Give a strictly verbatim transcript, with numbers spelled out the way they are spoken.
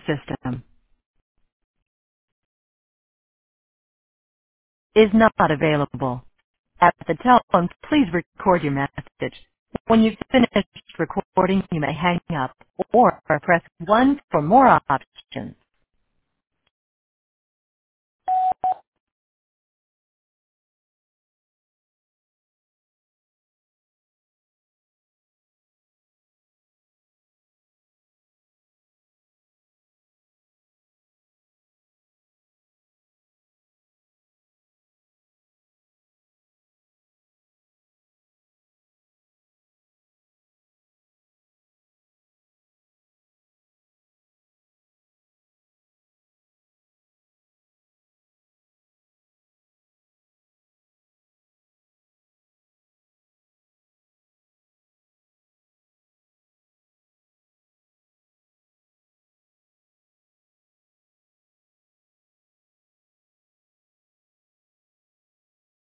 system is not available. At the tone, please record your message. When you've finished recording, you may hang up or press one for more options.